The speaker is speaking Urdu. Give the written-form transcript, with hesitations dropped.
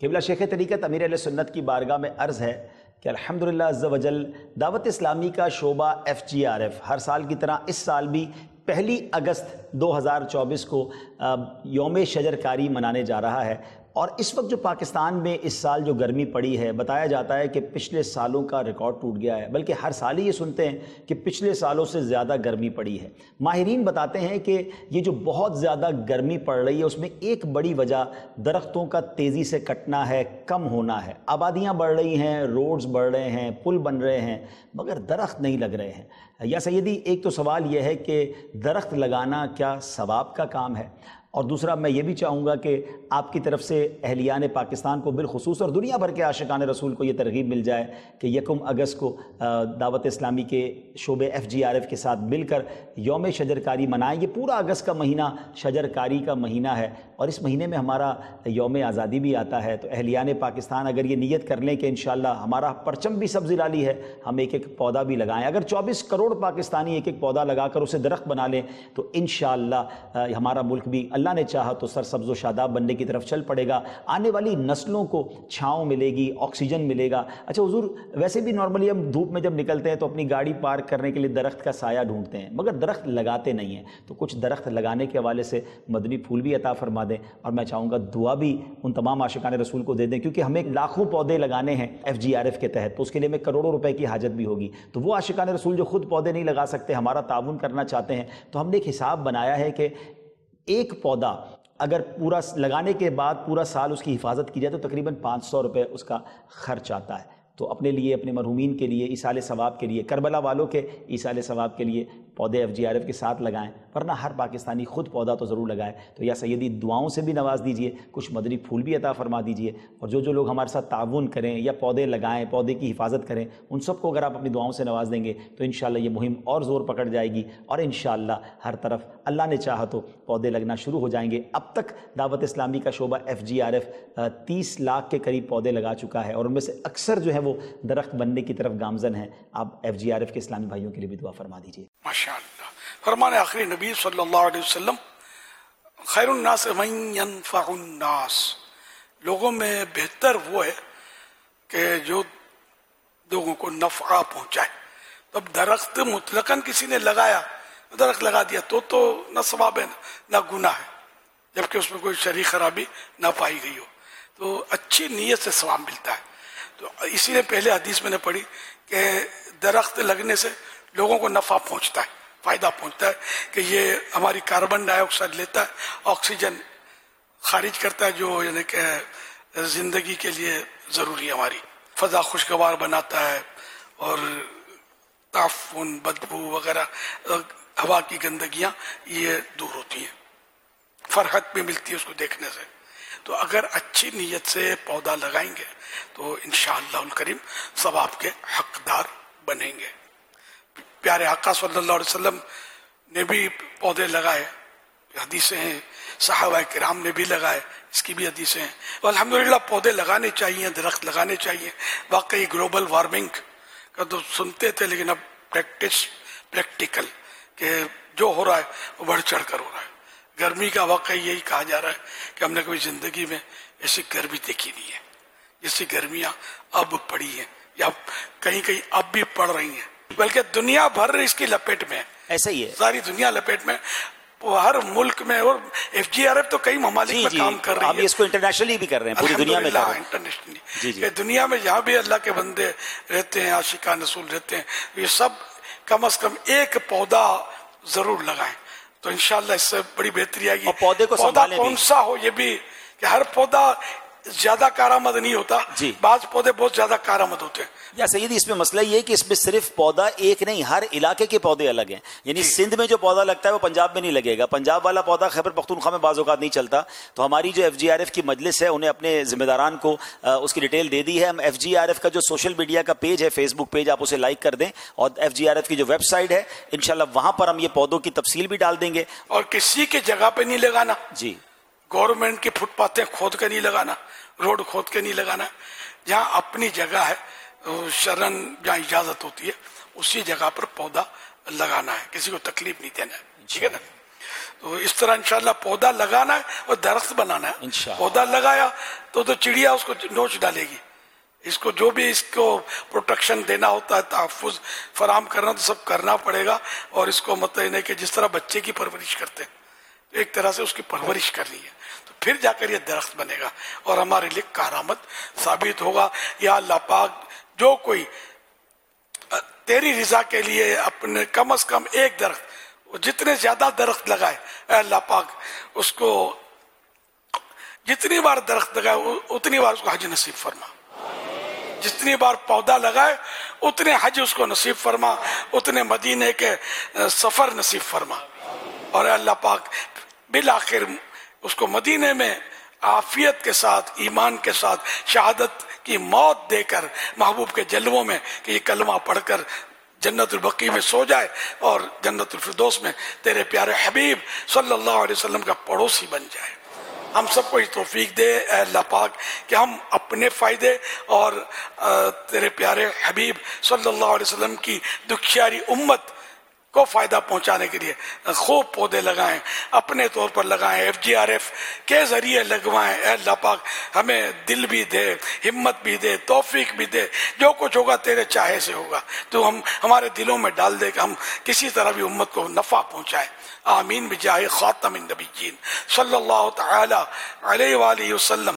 قبلہ شیخ طریقت امیر اہل سنت کی بارگاہ میں عرض ہے کہ الحمدللہ عز و جل دعوت اسلامی کا شعبہ FGRF ہر سال کی طرح اس سال بھی 1 اگست 2024 کو یوم شجر کاری منانے جا رہا ہے. اور اس وقت جو پاکستان میں اس سال جو گرمی پڑی ہے، بتایا جاتا ہے کہ پچھلے سالوں کا ریکارڈ ٹوٹ گیا ہے، بلکہ ہر سال ہی یہ سنتے ہیں کہ پچھلے سالوں سے زیادہ گرمی پڑی ہے. ماہرین بتاتے ہیں کہ یہ جو بہت زیادہ گرمی پڑ رہی ہے اس میں ایک بڑی وجہ درختوں کا تیزی سے کٹنا ہے، کم ہونا ہے. آبادیاں بڑھ رہی ہیں، روڈز بڑھ رہے ہیں، پل بن رہے ہیں، مگر درخت نہیں لگ رہے ہیں. یا سیدی، ایک تو سوال یہ ہے کہ درخت لگانا کیا ثواب کا کام ہے؟ اور دوسرا میں یہ بھی چاہوں گا کہ آپ کی طرف سے اہلیان پاکستان کو بالخصوص اور دنیا بھر کے عاشقان رسول کو یہ ترغیب مل جائے کہ 1 اگست کو دعوت اسلامی کے شعبے FGRF کے ساتھ مل کر یوم شجر کاری منائیں. یہ پورا اگست کا مہینہ شجر کاری کا مہینہ ہے اور اس مہینے میں ہمارا یوم آزادی بھی آتا ہے. تو اہلیان پاکستان اگر یہ نیت کر لیں کہ انشاءاللہ ہمارا پرچم بھی سبز لالی ہے، ہم ایک ایک پودا بھی لگائیں. اگر 24 کروڑ پاکستانی ایک ایک پودا لگا کر اسے درخت بنا لیں تو انشاءاللہ ہمارا ملک بھی اللہ نے چاہا تو سرسبز و شاداب بننے کی طرف چل پڑے گا. آنے والی نسلوں کو چھاؤں ملے گی، آکسیجن ملے گا. اچھا حضور، ویسے بھی نارملی ہم دھوپ میں جب نکلتے ہیں تو اپنی گاڑی پارک کرنے کے لیے درخت کا سایہ ڈھونڈتے ہیں، مگر درخت لگاتے نہیں ہیں. تو کچھ درخت لگانے کے حوالے سے مدنی پھول بھی عطا فرما دیں، اور میں چاہوں گا دعا بھی ان تمام عاشقان رسول کو دے دیں، کیونکہ ہمیں لاکھوں پودے لگانے ہیں FGRF کے تحت، تو اس کے لیے ہمیں کروڑوں روپے کی حاجت بھی ہوگی. تو وہ عاشقان رسول جو خود پودے نہیں لگا سکتے، ہمارا تعاون کرنا چاہتے ہیں، تو ہم نے ایک حساب بنایا ہے کہ ایک پودا اگر پورا لگانے کے بعد پورا سال اس کی حفاظت کی جائے تو تقریباً 500 روپے اس کا خرچ آتا ہے. تو اپنے لیے، اپنے مرحومین کے لیے، ایصال ثواب کے لیے، کربلا والوں کے ایصال ثواب کے لیے پودے FGRF کے ساتھ لگائیں، ورنہ ہر پاکستانی خود پودا تو ضرور لگائے. تو یا سیدی، دعاؤں سے بھی نواز دیجئے، کچھ مدنی پھول بھی عطا فرما دیجئے، اور جو لوگ ہمارے ساتھ تعاون کریں یا پودے لگائیں، پودے کی حفاظت کریں، ان سب کو اگر آپ اپنی دعاؤں سے نواز دیں گے تو انشاءاللہ یہ مہم اور زور پکڑ جائے گی، اور انشاءاللہ ہر طرف اللہ نے چاہا تو پودے لگنا شروع ہو جائیں گے. اب تک دعوت اسلامی کا شعبہ FGRF 30 لاکھ کے قریب پودے لگا چکا ہے، اور ان میں سے اکثر جو ہے وہ درخت بننے کی طرف گامزن ہیں. آپ FGRF کے اسلامی بھائیوں کے لیے بھی دعا فرما دیجیے. ماشاءاللہ. فرمان آخری نبی صلی اللہ علیہ وسلم، خیر الناس من ينفع الناس، لوگوں میں بہتر وہ ہے کہ جو لوگوں کو نفع پہنچائے. اب درخت مطلقاً کسی نے لگایا، درخت لگا دیا تو نہ ثواب ہے نہ گناہ ہے، جبکہ اس میں کوئی شرعی خرابی نہ پائی گئی ہو. تو اچھی نیت سے ثواب ملتا ہے. تو اسی لیے پہلے حدیث میں نے پڑھی کہ درخت لگنے سے لوگوں کو نفع پہنچتا ہے، فائدہ پہنچتا ہے، کہ یہ ہماری کاربن ڈائی آکسائڈ لیتا ہے، آکسیجن خارج کرتا ہے، جو یعنی کہ زندگی کے لیے ضروری ہے. ہماری فضا خوشگوار بناتا ہے، اور تعفن، بدبو وغیرہ، ہوا کی گندگیاں یہ دور ہوتی ہیں. فرحت بھی ملتی ہے اس کو دیکھنے سے. تو اگر اچھی نیت سے پودا لگائیں گے تو انشاءاللہ الکریم ثواب کے حقدار بنیں گے. پیارے آقا صلی اللہ علیہ وسلم نے بھی پودے لگائے، حدیثیں ہیں، صحابہ کرام نے بھی لگائے، اس کی بھی حدیثیں ہیں. تو الحمدللہ پودے لگانے چاہیے، درخت لگانے چاہیے. واقعی گلوبل وارمنگ کا تو سنتے تھے، لیکن اب پریکٹیکل کہ جو ہو رہا ہے وہ بڑھ چڑھ کر ہو رہا ہے. گرمی کا واقعی یہی کہا جا رہا ہے کہ ہم نے کبھی زندگی میں ایسی گرمی دیکھی نہیں ہے جیسی گرمیاں اب پڑی ہیں، یا کہیں کہیں اب بھی پڑ رہی ہیں، بلکہ دنیا بھر اس کی لپیٹ میں ہے. ایسا ہی ہے، ساری دنیا لپیٹ میں، ہر ملک میں. اور FGRF تو کئی ممالک میں کام کر رہی ہے. آپ اس کو انٹرنیشنلی بھی کر رہے ہیں، پوری دنیا میں کر رہے ہیں. انٹرنیشنلی کہ دنیا میں جہاں بھی اللہ کے بندے رہتے ہیں، عاشقان رسول رہتے ہیں، یہ سب کم از کم ایک پودا ضرور لگائیں. تو انشاءاللہ اس سے بڑی بہتری آئے گی. اور پودے کو پودا کون سا ہو، یہ بھی کہ ہر پودا زیادہ کارآمد نہیں ہوتا. بعض پودے بہت زیادہ کارآمد ہوتے ہیں. یا سیدی، اس میں مسئلہ یہ ہے کہ اس میں صرف پودا ایک نہیں، ہر علاقے کے پودے الگ ہیں. یعنی سندھ میں جو پودا لگتا ہے وہ پنجاب میں نہیں لگے گا، پنجاب والا پودا خیبر پختونخوا میں بعض اوقات نہیں چلتا. تو ہماری جو FGRF کی مجلس ہے انہیں اپنے ذمہ داران کو اس کی ڈیٹیل دے دی ہے. ہم FGRF کا جو سوشل میڈیا کا پیج ہے، فیس بک پیج، آپ اسے لائک کر دیں، اور FGRF کی جو ویب سائٹ ہے انشاءاللہ وہاں پر ہم یہ پودوں کی تفصیل بھی ڈال دیں گے. اور کسی کی جگہ پہ نہیں لگانا. جی، گورنمنٹ کی فٹ پاتھیں کھود کے نہیں لگانا، روڈ کھود کے نہیں لگانا. جہاں اپنی جگہ ہے، شرن جہاں اجازت ہوتی ہے، اسی جگہ پر پودا لگانا ہے، کسی کو تکلیف نہیں دینا ہے. ٹھیک ہے نا؟ تو اس طرح انشاءاللہ پودا لگانا ہے اور درخت بنانا ہے. انشاءاللہ. پودا لگایا تو چڑیا اس کو نوچ ڈالے گی. اس کو جو بھی اس کو پروٹیکشن دینا ہوتا ہے، تحفظ فراہم کرنا، تو سب کرنا پڑے گا. اور اس کو مطلب کہ جس طرح بچے کی پرورش کرتے ہیں ایک طرح سے اس کی پرورش کرنی ہے، تو پھر جا کر یہ درخت بنے گا اور ہمارے لیے کارآمد ثابت ہوگا. یا اللہ پاک جو کوئی تیری رضا کے لیے اپنے کم از کم ایک درخت، جتنے زیادہ درخت لگائے اے اللہ پاک اس کو جتنی بار درخت لگائے اتنی بار اس کو حج نصیب فرما. جتنی بار پودا لگائے اتنے حج اس کو نصیب فرما، اتنے مدینے کے سفر نصیب فرما. اور اے اللہ پاک بالآخر اس کو مدینے میں عافیت کے ساتھ، ایمان کے ساتھ شہادت کی موت دے کر محبوب کے جلووں میں کہ یہ کلمہ پڑھ کر جنت البقیع میں سو جائے اور جنت الفردوس میں تیرے پیارے حبیب صلی اللہ علیہ وسلم کا پڑوسی بن جائے. ہم سب کو یہ توفیق دے اے اللہ پاک کہ ہم اپنے فائدے اور تیرے پیارے حبیب صلی اللہ علیہ وسلم کی دکھیاری امت کو فائدہ پہنچانے کے لیے خوب پودے لگائیں، اپنے طور پر لگائیں، FGRF کے ذریعے لگوائیں. اے اللہ پاک ہمیں دل بھی دے، ہمت بھی دے، توفیق بھی دے. جو کچھ ہوگا تیرے چاہے سے ہوگا، تو ہم ہمارے دلوں میں ڈال دے کہ ہم کسی طرح بھی امت کو نفع پہنچائیں. آمین بجاہ خاتم النبیین صلی اللہ تعالی علیہ وآلہ وسلم.